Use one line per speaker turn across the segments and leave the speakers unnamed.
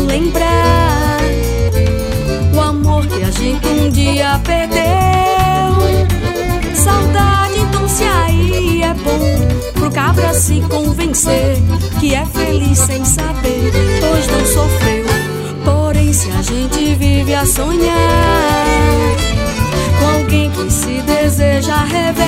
lembrar o amor que a gente um dia perdeu. Saudade, então se aí é bom pro cabra se convencer que é feliz sem saber, pois não sofreu. Porém, se a gente vive a sonhar com alguém que se deseja rever,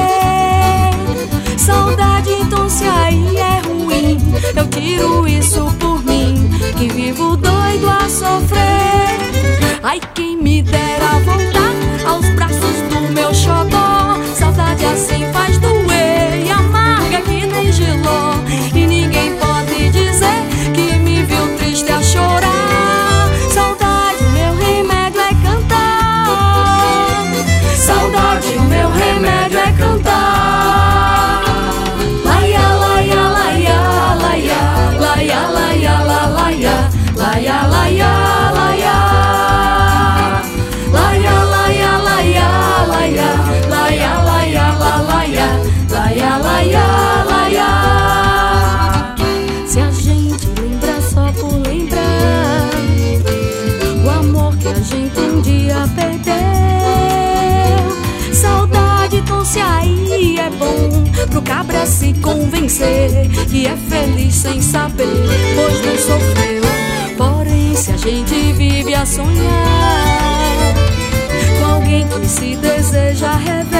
saudade, então se aí é ruim, eu tiro isso por mim, que vivo doido a sofrer. Ai, quem me dera voltar aos braços do meu xodó. Saudade assim faz doer e amarga que nem giló, e ninguém pode dizer que me viu triste a chorar. Saudade, meu remédio é cantar. Saudade, o meu remédio é cantar. Laia, laia, laia, laia, laia, laia, laia, laia, laia, laia. Laia, laia, laia, laia, laia, laia, laia, laia, laia, laia. Se a gente lembra só por lembrar o amor que a gente um dia perdeu, saudade, então se aí é bom pro cabra se convencer que é feliz sem saber, pois não sofreu. Porém, se a gente vive a sonhar com alguém que se deseja rever,